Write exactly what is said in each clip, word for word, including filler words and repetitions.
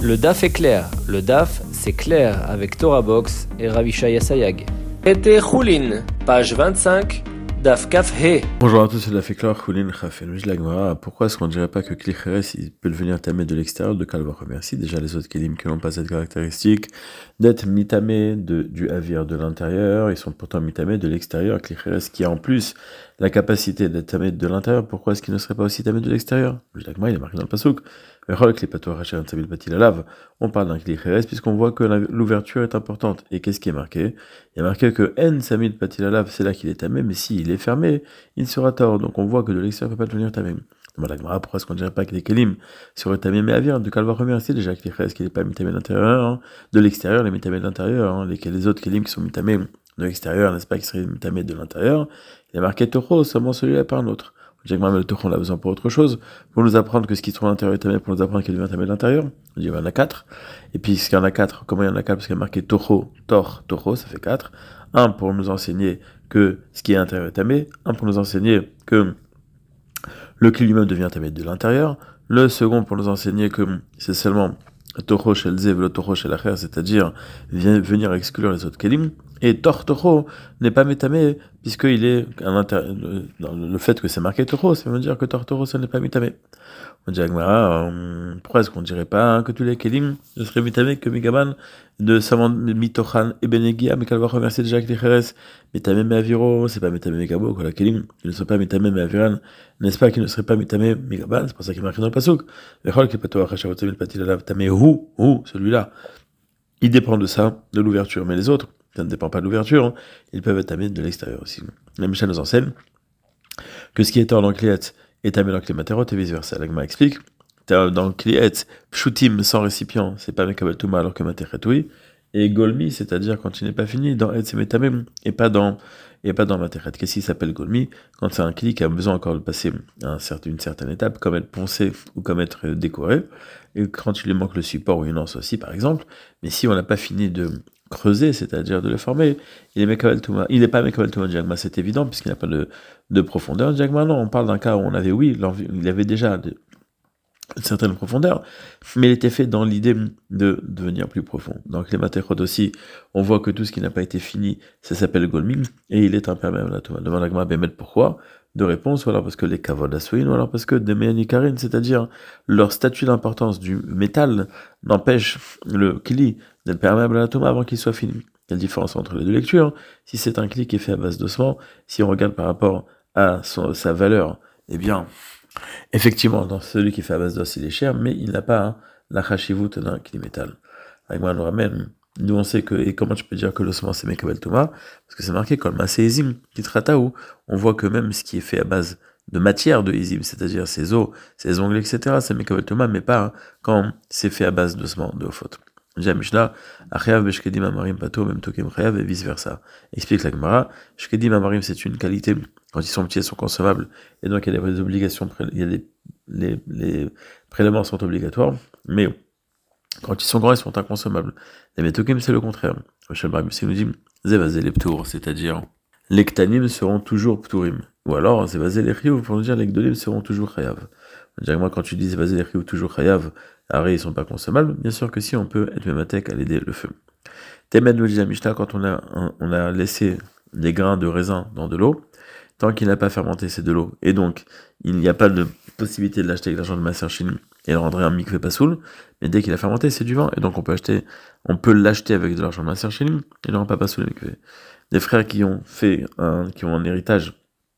Le D A F est clair. Le D A F, c'est clair avec Torah Box et Ravishaya Sayag. Été Choulin, page vingt-cinq, D A F Kaf He. Bonjour à tous, c'est la Féclore Choulin Chafel. Je la Gemara. Pourquoi est-ce qu'on ne dirait pas que Kli Cheres, il peut venir tamer de l'extérieur de Kalva Remercie? Déjà, les autres Kelim qui n'ont pas cette caractéristique d'être mitamé de, du avir de l'intérieur, ils sont pourtant mitamé de l'extérieur. Kli Cheres qui a en plus la capacité d'être tamé de l'intérieur, pourquoi est-ce qu'il ne serait pas aussi tamé de l'extérieur? Je la Gemara, il est marqué dans le Pasuk. On parle d'un Kli Cheres puisqu'on voit que l'ouverture est importante. Et qu'est-ce qui est marqué? Il y a marqué que En Samid Patilalav, c'est là qu'il est tamé, mais s'il est fermé, il sera tort. Donc on voit que de l'extérieur ne peut pas devenir tamé. Pourquoi est-ce qu'on ne dirait pas que les Kelim seraient tamés mais avir du Kalva remercier déjà Kli Cheres qui n'est pas mitamé de l'intérieur, hein, de l'extérieur, les mitamé de l'intérieur, hein, les, les autres Kelim qui sont mitamés de l'extérieur, n'est-ce pas, qui seraient mitamés de l'intérieur. Il y a marqué Toho, seulement celui-là par un autre. J'ai que le Toho, on l'a besoin pour autre chose, pour nous apprendre que ce qui se trouve à l'intérieur est tamé, pour nous apprendre qu'il devient tamé de l'intérieur. On dit il y en a quatre. Et puis, ce qu'il y en a quatre, comment il y en a quatre? Parce qu'il y a marqué Toho, Tor, Toho, ça fait quatre. Un pour nous enseigner que ce qui est intérieur est tamé. Un pour nous enseigner que le Kli lui-même devient tamé de l'intérieur. Le second pour nous enseigner que c'est seulement Toho shel Zev, le Toho shel Acher, c'est-à-dire venir exclure les autres Kelim. Et Tor Toho n'est pas métamé, puisqu'il est à l'intérieur, dans le fait que c'est marqué Toho, ça veut dire que Tor Toho, ça n'est pas métamé. On dit à Gmara, pourquoi est-ce qu'on ne dirait pas hein, que tous les Kelim ne seraient métamés que Megaman de Saman Mitochan et Benegia, mais qu'elle va remercier déjà Kli Cheres, métamé Meaviro, c'est pas métamé Megabo, que la Kelim, ils ne sont pas métamé Meaviran, n'est-ce pas qu'ils ne seraient pas métamé Megaban, c'est pour ça qu'il est marqué dans le Pasuk. Vechol qui pato achavatamil patilalav tamé hu, hu, celui-là, il dépend de ça, de l'ouverture, mais les autres, ça ne dépend pas de l'ouverture, hein, ils peuvent être tamés de l'extérieur aussi. La Mishnah nous enseigne que ce qui est hors dans le Kliet est tamé dans le Klimaterot et vice-versa. La Gemara explique, dans le Kliet, Pshutim sans récipient, c'est pas Mekabel Touma alors que Materet oui, et Golmi, c'est-à-dire quand il n'est pas fini, dans Et c'est Metamem, et pas dans et pas dans Materet. Qu'est-ce qui s'appelle Golmi? Quand c'est un Kli qui a besoin encore de passer un certain, une certaine étape, comme être poncé ou comme être décoré, et quand il lui manque le support ou une anse aussi, par exemple, mais si on n'a pas fini de creuser, c'est-à-dire de le former, il est Mekabel Touma, il n'est pas Mekabel Touma Diagma, c'est évident, puisqu'il n'a pas de, de profondeur. Diagma, non, on parle d'un cas où on avait, oui, il avait déjà de, une certaine profondeur, mais il était fait dans l'idée de devenir plus profond. Donc les matériaux aussi, on voit que tout ce qui n'a pas été fini, ça s'appelle Golming, et il est imperméable à Touma. Demande à Gma Bémet pourquoi? De réponse, ou alors parce que les Kavod Asouin, ou alors parce que des Méanikarin, c'est-à-dire leur statut d'importance du métal, n'empêche le Kli d'être perméable à la Touma avant qu'il soit fini. Il y a une différence entre les deux lectures. Si c'est un Kli qui est fait à base d'ossements, si on regarde par rapport à son, sa valeur, eh bien, effectivement, dans celui qui fait à base d'os, il est cher, mais il n'a pas hein, la chashivut d'un Kli métal. Avec moi, on nous ramène. Nous, on sait que, et comment tu peux dire que l'ossement c'est Mekabel Touma? Parce que c'est marqué comme Maséizim, Titrataou. On voit que même ce qui est fait à base de matière de Izim, c'est-à-dire ses os, ses ongles, et cetera, c'est Mekabel Touma, mais pas hein, quand c'est fait à base d'ossement, de Ofot. Déjà, Mishnah, Achayav Beshkedim Amarim Pato, même Tokem Chayav, et vice-versa. Explique la Gemara, Shkedim Amarim, c'est une qualité, quand ils sont petits, ils sont consommables, et donc il y a des obligations, il y a des, les, les prélèvements sont obligatoires, mais quand ils sont grands, ils sont inconsommables. Les Metokim, c'est le contraire. Michel Barbier nous dit, Zevazé les Ptour, c'est-à-dire, les Ktanim seront toujours Ptourim. Ou alors, Zevazé les Chiyuv, pour nous dire, les Gdolim seront toujours Chayav. On dirait que moi, quand tu dis Zevazé les Chiyuv, toujours Chayav, arrêt, ils sont pas consommables. Bien sûr que si, on peut être Mematek à l'aider le feu. Temed nous dit à Mishnah, quand on a, on a laissé des grains de raisin dans de l'eau, tant qu'il n'a pas fermenté, c'est de l'eau. Et donc, il n'y a pas de possibilité de l'acheter avec l'argent de Maser Chine et le rendre un mikvé pasoul, mais dès qu'il a fermenté, c'est du vin, et donc on peut acheter, on peut l'acheter avec de l'argent de Maser Chine et le rendre pas pasoul mikvé. Des frères qui ont fait un, qui ont un héritage,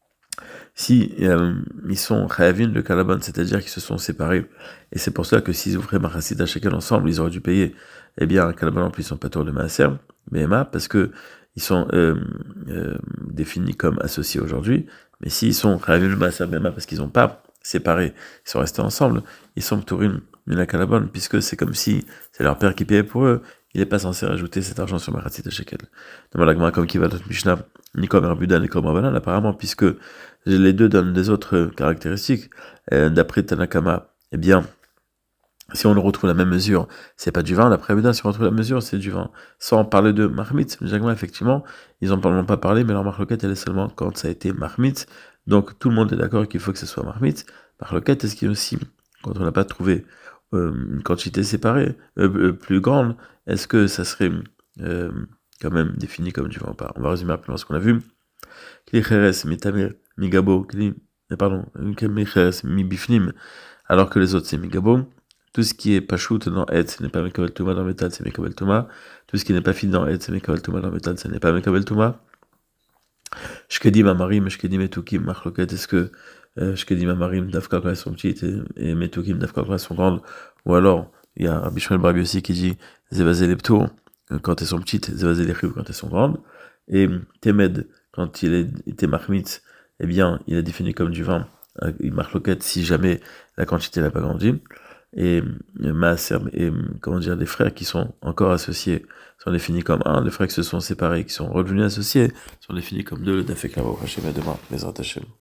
si euh, ils sont chayavin le kalabon, c'est-à-dire qu'ils se sont séparés, et c'est pour cela que s'ils ouvraient Machassid à chacun ensemble, ils auraient dû payer, eh bien, un kalabon en plus, ils sont pas tour de Maaser, Bema, parce que ils sont euh, euh, définis comme associés aujourd'hui, mais s'ils sont chayavin le Maaser Bema, parce qu'ils n'ont pas séparés, ils sont restés ensemble, ils sont ptourim mina kalabon, puisque c'est comme si c'est leur père qui payait pour eux, il n'est pas censé rajouter cet argent sur Machassid à shekel. Demande la Gemara comme qui va notre Mishnah, ni comme Herbudan, ni comme Rabbanan, apparemment, puisque les deux donnent des autres caractéristiques, euh, d'après Tanakama, eh bien, si on retrouve la même mesure, c'est pas du vin, d'après Herbudan, si on retrouve la mesure, c'est du vin. Sans parler de Mahmitz, effectivement, ils n'en ont pas parlé, mais leur marloquette, elle est seulement quand ça a été Mahmitz, donc tout le monde est d'accord qu'il faut que ce soit Mahmitz. Marloquette, est-ce qu'il y a aussi, quand on n'a pas trouvé euh, une quantité séparée, euh, euh, plus grande, est-ce que ça serait euh, quand même défini comme du vin ou pas? On va résumer rapidement ce qu'on a vu. Kli cheres mitamir migabo, kli, pardon, kli cheres mibifnim, alors que les autres c'est migabo. Tout ce qui est pachout dans et, ce n'est pas mekabel tuma, dans métal c'est mekabel tuma. Tout ce qui n'est pas fit dans et, c'est mekabel tuma, dans métal ce n'est pas mekabel tuma. Shkedim amarim, shkedim etukim, machloket, est-ce que euh, shkedim amarim, dafka quand elles sont petites, et, et metukim, dafka quand elles sont grandes? Ou alors, il y a Rabbi Shmuel Bar aussi qui dit zevazé lepto, quand elles sont petites, zevazé lechiv quand elles sont grandes. Et temed, quand il est était machmitz, eh bien, il est défini comme du vin, euh, machloket, si jamais la quantité n'a pas grandi. Et maaser, et comment dire, des frères qui sont encore associés sont définis comme un, les frères qui se sont séparés, qui sont redevenus associés, sont définis comme deux, le dafek la demain, les Hashem.